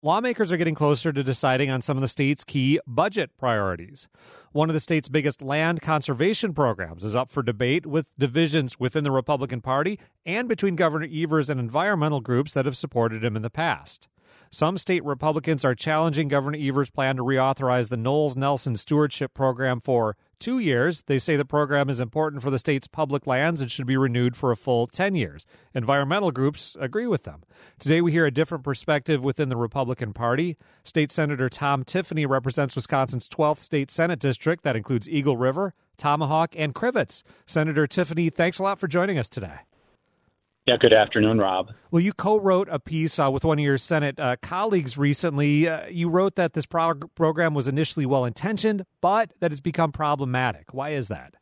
Lawmakers are getting closer to deciding on some of the state's key budget priorities. One of the state's biggest land conservation programs is up for debate, with divisions within the Republican Party and between Governor Evers and environmental groups that have supported him in the past. Some state Republicans are challenging Governor Evers' plan to reauthorize the Knowles-Nelson Stewardship Program for 2 years. They say the program is important for the state's public lands and should be renewed for a full 10 years. Environmental groups agree with them. Today, we hear a different perspective within the Republican Party. State Senator Tom Tiffany represents Wisconsin's 12th state Senate district. That includes Eagle River, Tomahawk, and Crivets. Senator Tiffany, thanks a lot for joining us today. Yeah, good afternoon, Rob. Well, you co-wrote a piece with one of your Senate colleagues recently. You wrote that this program was initially well-intentioned, but that it's become problematic. Why is that?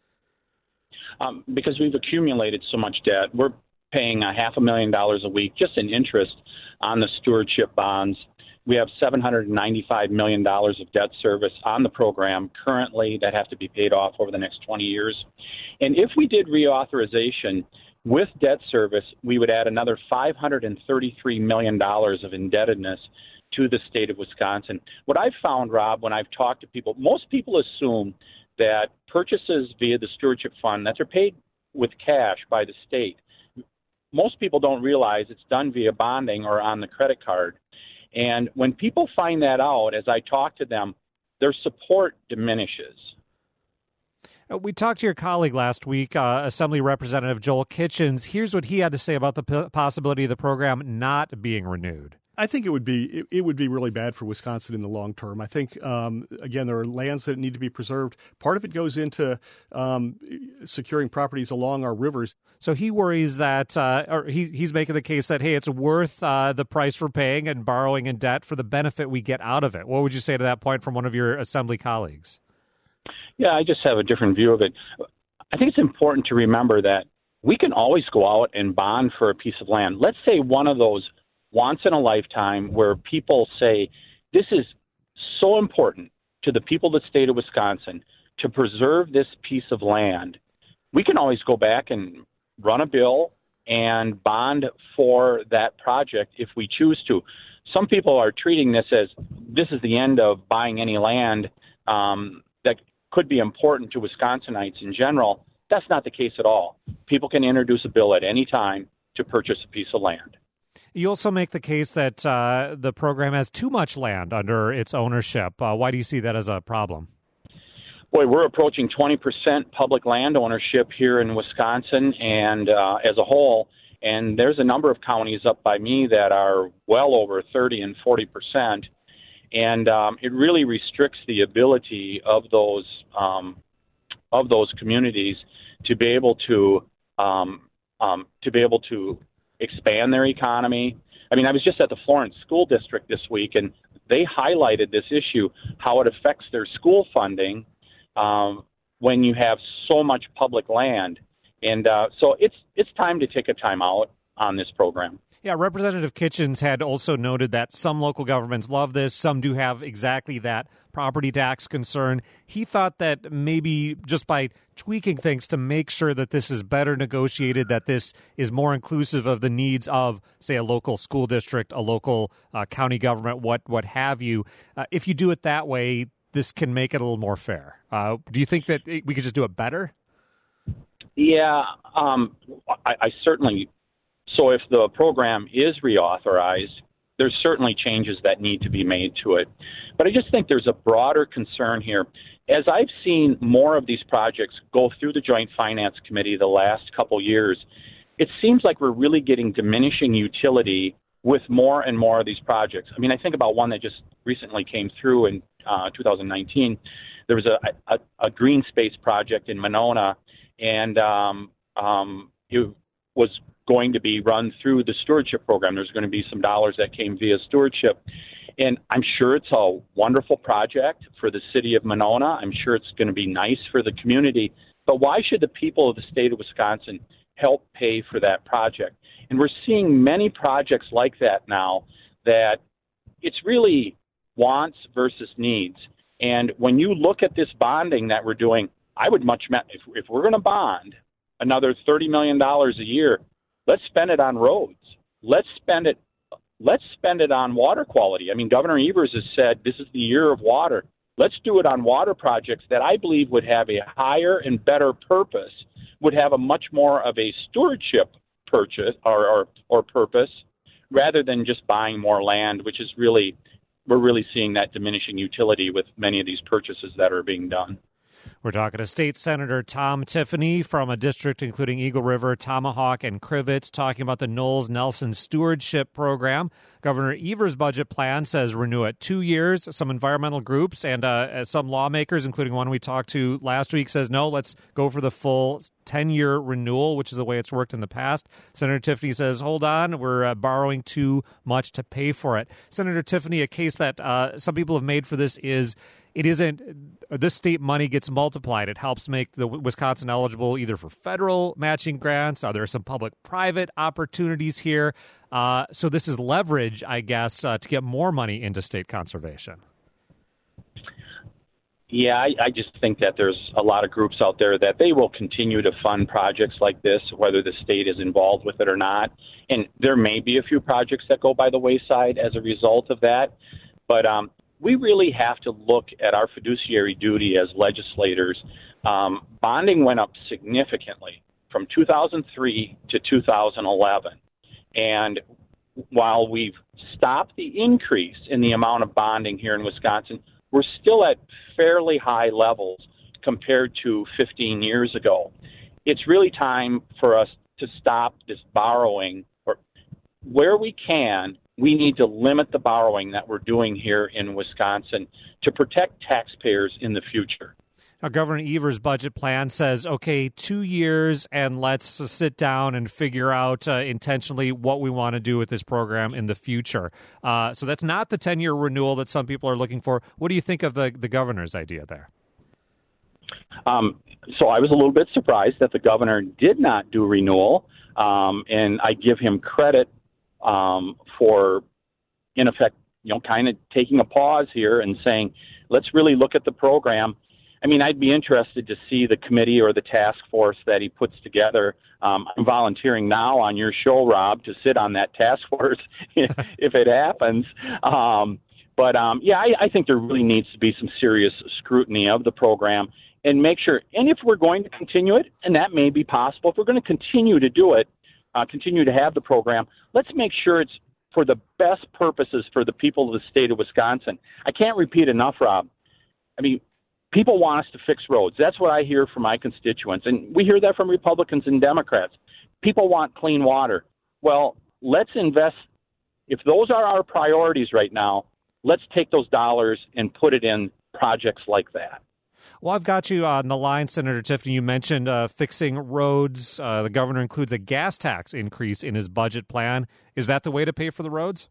Because we've accumulated so much debt. We're paying $500,000 a week just in interest on the stewardship bonds. We have $795 million of debt service on the program currently that have to be paid off over the next 20 years. And if we did reauthorization with debt service, we would add another $533 million of indebtedness to the state of Wisconsin. What I've found, Rob, when I've talked to people, most people assume that purchases via the stewardship fund that are paid with cash by the state. Most people don't realize it's done via bonding or on the credit card. And when people find that out, as I talk to them, their support diminishes. We talked to your colleague last week, Assembly Representative Joel Kitchens. Here's what he had to say about the possibility of the program not being renewed. I think it would be really bad for Wisconsin in the long term. I think, again, there are lands that need to be preserved. Part of it goes into securing properties along our rivers. So he worries that, or he's making the case that, hey, it's worth the price we're paying and borrowing in debt for the benefit we get out of it. What would you say to that point from one of your Assembly colleagues? Yeah, I just have a different view of it. I think it's important to remember that we can always go out and bond for a piece of land. Let's say one of those once in a lifetime where people say, this is so important to the people of the state of Wisconsin to preserve this piece of land. We can always go back and run a bill and bond for that project if we choose to. Some people are treating this as this is the end of buying any land that could be important to Wisconsinites in general. That's not the case at all. People can introduce a bill at any time to purchase a piece of land. You also make the case that the program has too much land under its ownership. Why do you see that as a problem? Boy, we're approaching 20% public land ownership here in Wisconsin and as a whole. And there's a number of counties up by me that are well over 30 and 40%. And it really restricts the ability of those communities to be able to expand their economy. I mean, I was just at the Florence School District this week, and they highlighted this issue, how it affects their school funding when you have so much public land. And so it's time to take a time out on this program. Yeah, Representative Kitchens had also noted that some local governments love this. Some do have exactly that property tax concern. He thought that maybe just by tweaking things to make sure that this is better negotiated, that this is more inclusive of the needs of, say, a local school district, a local county government, what have you. If you do it that way, this can make it a little more fair. Do you think that we could just do it better? Yeah, I certainly. So if the program is reauthorized, there's certainly changes that need to be made to it. But I just think there's a broader concern here. As I've seen more of these projects go through the Joint Finance Committee the last couple years, it seems like we're really getting diminishing utility with more and more of these projects. I mean, I think about one that just recently came through in 2019. There was a green space project in Monona, and it was going to be run through the stewardship program. There's going to be some dollars that came via stewardship. And I'm sure it's a wonderful project for the city of Monona. I'm sure it's going to be nice for the community. But why should the people of the state of Wisconsin help pay for that project? And we're seeing many projects like that now that it's really wants versus needs. And when you look at this bonding that we're doing, I would if we're going to bond another $30 million a year, let's spend it on roads. Let's spend it let's spend it on water quality. I mean, Governor Evers has said this is the year of water. Let's do it on water projects that I believe would have a higher and better purpose, would have a much more of a stewardship purchase or purpose, rather than just buying more land, which is really, we're really seeing that diminishing utility with many of these purchases that are being done. We're talking to State Senator Tom Tiffany from a district including Eagle River, Tomahawk, and Crivitz, talking about the Knowles Nelson Stewardship Program. Governor Evers' budget plan says renew it 2 years. Some environmental groups and some lawmakers, including one we talked to last week, says no, let's go for the full 10-year renewal, which is the way it's worked in the past. Senator Tiffany says, hold on, we're borrowing too much to pay for it. Senator Tiffany, a case that some people have made for this is this state money gets multiplied. It helps make the Wisconsin eligible either for federal matching grants. There are some public-private opportunities here. So this is leverage, I guess, to get more money into state conservation. Yeah, I just think that there's a lot of groups out there that they will continue to fund projects like this, whether the state is involved with it or not. And there may be a few projects that go by the wayside as a result of that. But we really have to look at our fiduciary duty as legislators. Bonding went up significantly from 2003 to 2011. And while we've stopped the increase in the amount of bonding here in Wisconsin, we're still at fairly high levels compared to 15 years ago. It's really time for us to stop this borrowing, or where we can. We need to limit the borrowing that we're doing here in Wisconsin to protect taxpayers in the future. Now, Governor Evers' budget plan says, okay, 2 years, and let's sit down and figure out intentionally what we want to do with this program in the future. So that's not the 10-year renewal that some people are looking for. What do you think of the governor's idea there? So I was a little bit surprised that the governor did not do renewal, and I give him credit for, in effect, kind of taking a pause here and saying, let's really look at the program. I mean, I'd be interested to see the committee or the task force that he puts together. I'm volunteering now on your show, Rob, to sit on that task force if it happens. But I think there really needs to be some serious scrutiny of the program and make sure, and if we're going to continue it, and that may be possible, if we're going to continue to do it, continue to have the program, let's make sure it's for the best purposes for the people of the state of Wisconsin. I can't repeat enough, Rob. I mean, people want us to fix roads. That's what I hear from my constituents, and we hear that from Republicans and Democrats. People want clean water. Well, let's invest. If those are our priorities right now, let's take those dollars and put it in projects like that. Well, I've got you on the line, Senator Tiffany. You mentioned fixing roads. The governor includes a gas tax increase in his budget plan. Is that the way to pay for the roads?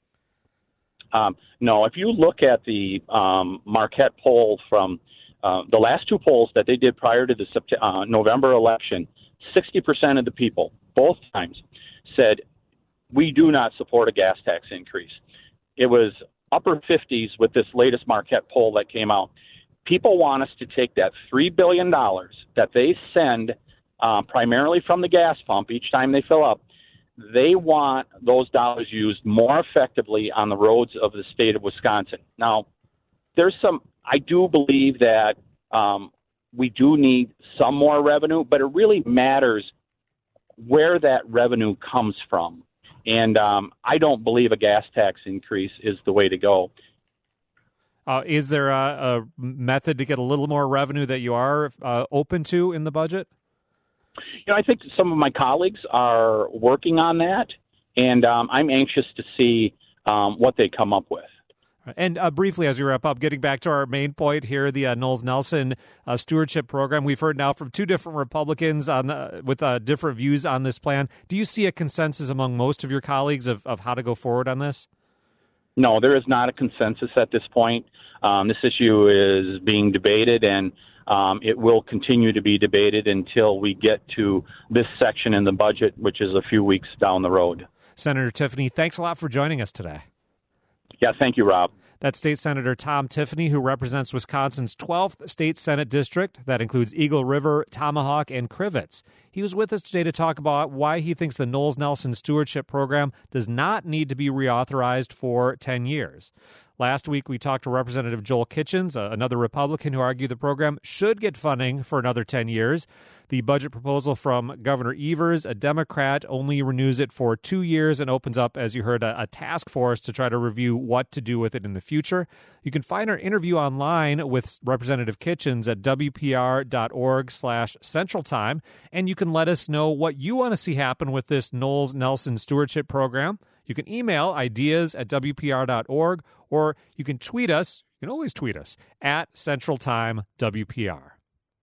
No. If you look at the Marquette poll from the last two polls that they did prior to the November election, 60% of the people, both times, said, we do not support a gas tax increase. It was upper 50s with this latest Marquette poll that came out. People want us to take that $3 billion that they send primarily from the gas pump each time they fill up. They want those dollars used more effectively on the roads of the state of Wisconsin. Now, I do believe that we do need some more revenue, but it really matters where that revenue comes from. And I don't believe a gas tax increase is the way to go. Is there a method to get a little more revenue that you are open to in the budget? I think some of my colleagues are working on that, and I'm anxious to see what they come up with. And briefly, as we wrap up, getting back to our main point here, the Knowles Nelson Stewardship Program, we've heard now from two different Republicans with different views on this plan. Do you see a consensus among most of your colleagues of how to go forward on this? No, there is not a consensus at this point. This issue is being debated, and it will continue to be debated until we get to this section in the budget, which is a few weeks down the road. Senator Tiffany, thanks a lot for joining us today. Yeah, thank you, Rob. That's State Senator Tom Tiffany, who represents Wisconsin's 12th State Senate District. That includes Eagle River, Tomahawk, and Crivets. He was with us today to talk about why he thinks the Knowles Nelson Stewardship Program does not need to be reauthorized for 10 years. Last week, we talked to Representative Joel Kitchens, another Republican who argued the program should get funding for another 10 years. The budget proposal from Governor Evers, a Democrat, only renews it for 2 years and opens up, as you heard, a task force to try to review what to do with it in the future. You can find our interview online with Representative Kitchens at WPR.org/Central Time, and you can let us know what you want to see happen with this Knowles Nelson Stewardship Program. You can email ideas@WPR.org, or you can tweet us. You can always tweet us at Central Time WPR.